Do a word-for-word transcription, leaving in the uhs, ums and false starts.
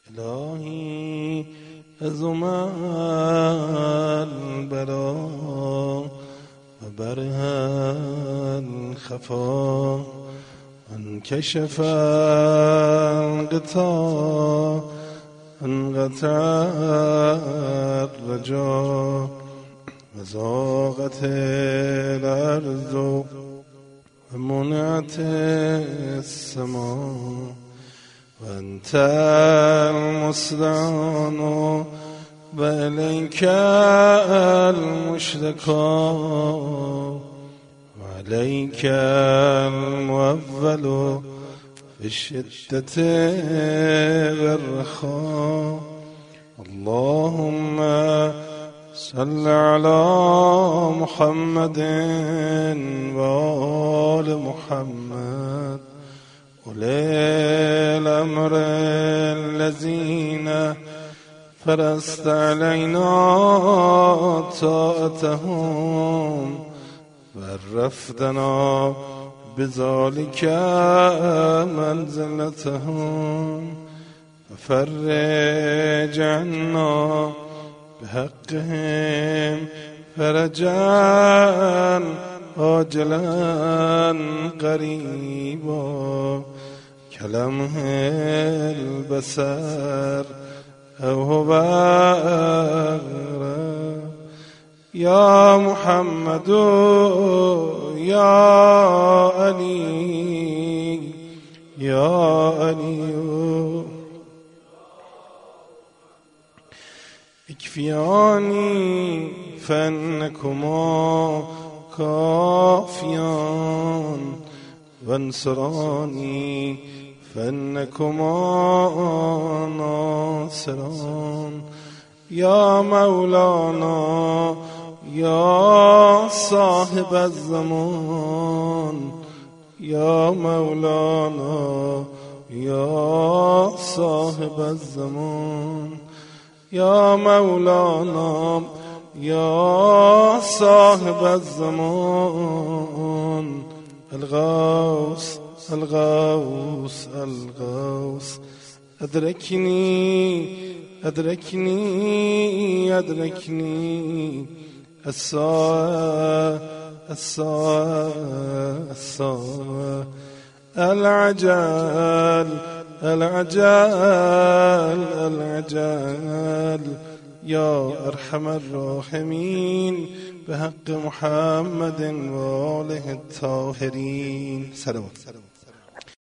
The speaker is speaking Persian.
الهی عظم البلا و بره الخفا انکشف الغطا انقطع الرجا وزاغت الارض و منعت السما و انت المستعان و الیک المشتکا و علیک المؤول بالشدة والرخاء. اللهم صل على محمد وآل محمد أولي الأمر الذين فرضت علينا طاعتهم وعرفتنا بذلك منزلتهم وفرج عنا بحقهم فرجا عاجلا قريبا كلمح البصر أو هو أقرب. يا محمد يا علي يا علي اكفياني فإنكما كافيان وانصراني فإنكما ناصران. يا مولانا يا صاحب الزمان يا مولانا يا صاحب الزمان يا مولانا يا صاحب الزمان. الغوث الغوث الغوث أدركني أدركني أدركني الساعة الساعة الساعة. العجل العجل العجل يا أرحم الراحمين بحق محمد وآله الطاهرين. سلام.